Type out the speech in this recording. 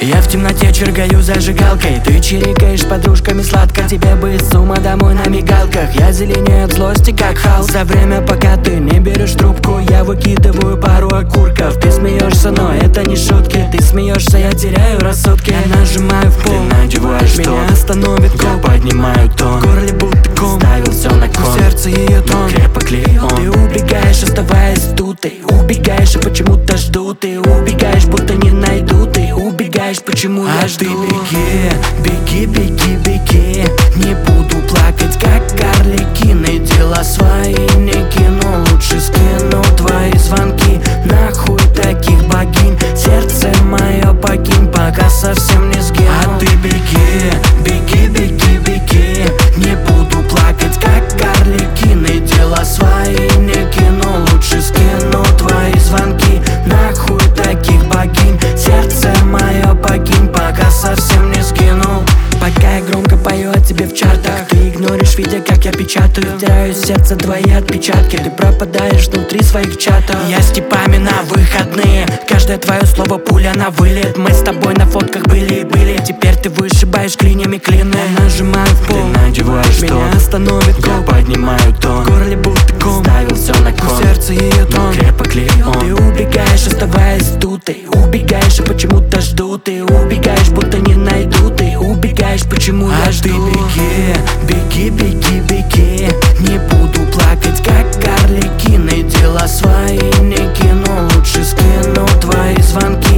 Я в темноте чиркаю зажигалкой, ты чирикаешь с подружками сладко. Тебе бы из ума домой на мигалках. Я зеленею от злости, как Халк. За время, пока ты не берешь трубку, я выкидываю пару окурков. Ты смеешься, но это не шутки. Ты смеешься, я теряю рассудки. Я нажимаю в пол, ты надеваешь меня остановит кол. Я поднимаю тон, В горле будто ком, ставил все на кон. в сердце ее тон, крепок ли он? Ты убегаешь, оставаясь тут. Ты убегаешь, и почему-то жду. Ты убегаешь, будто не найду. Ты убегаешь, почему я жду. ты беги, беги, беги, беги. Не буду плакать, как арлекины. Дела свои не кину, лучше скину твои звонки. Нахуй таких богинь, сердце мое покинь, пока совсем не сгину. А ты беги, беги, беги, беги. Не буду плакать, как арлекины. Дела свои не кину, лучше скину твои звонки. Нахуй таких богинь, сердце мое покинь, пока совсем не сгинул. Пока я громко пою о тебе в чартах, ты игноришь, видя, как я печатаю. Теряю сердце твои отпечатки. Ты пропадаешь внутри своих чатов. Я с типами на выходные. Каждое твое слово пуля на вылет. Мы с тобой на фотках были. Теперь ты вышибаешь клинями клины. Я нажимаю в пол, ты надеваешь меня тон. остановит Я кол. поднимаю тон, В горле будто ком, ставил все на в кон. сердце ее тон, крепок ли Ты он? убегаешь, оставаясь тут. Ты убегаешь, и почему-то жду. Ты убегаешь, будто не найду. Ты убегаешь, почему я жду. ты беги, беги, беги, беги. Не буду плакать, как арлекины. Дела свои не кину, лучше скину твои звонки.